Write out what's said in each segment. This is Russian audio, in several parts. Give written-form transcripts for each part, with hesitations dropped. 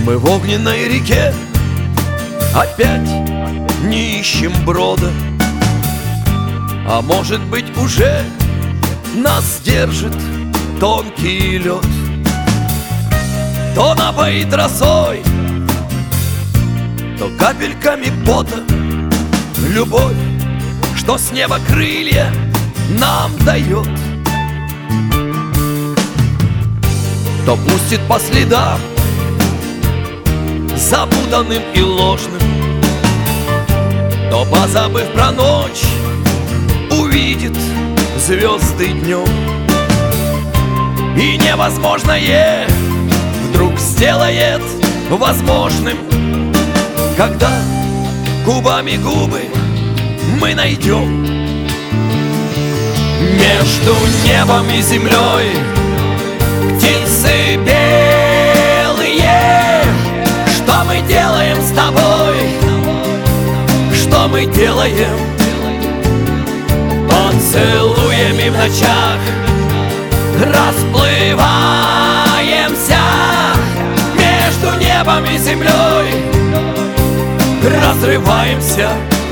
Мы в огненной реке опять не ищем брода, а может быть уже нас держит тонкий лед. То напоит росой, то капельками пота. Любовь, что с неба крылья нам дает, то пустит по следам запутанным и ложным, то, позабыв про ночь, увидит звезды днем. И невозможное вдруг сделает возможным, когда губами губы мы найдем. Между небом и землей птицы белые. Что мы делаем с тобой? Что мы делаем? Поцелуями в ночах расплываемся. Между небом и землей разрываемся.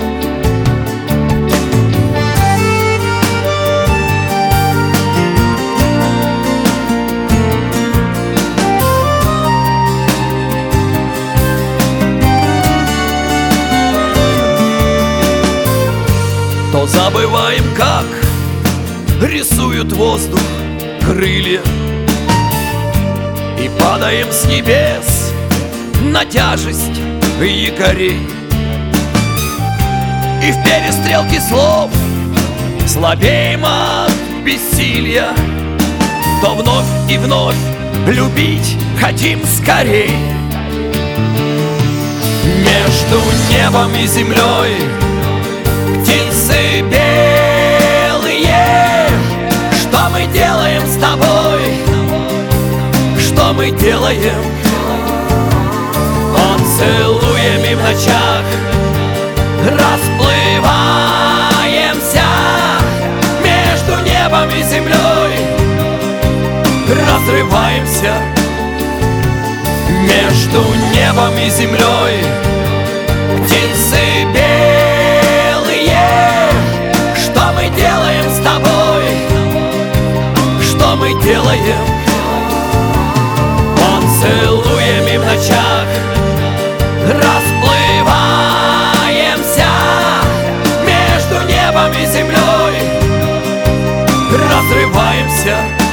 То забываем, как рисуют воздух крылья, и падаем с небес на тяжесть якорей. И в перестрелке слов слабеем от бессилия, то вновь и вновь любить хотим скорей. Между небом и землей птицы белые. Что мы делаем с тобой? Что мы делаем? Поцелуями в ночах расплываемся. Между небом и землей разрываемся. Между небом и землей птицы белые. Что мы делаем с тобой? Что мы делаем? Поцелуями в ночах расплываемся. Между небом и землей разрываемся.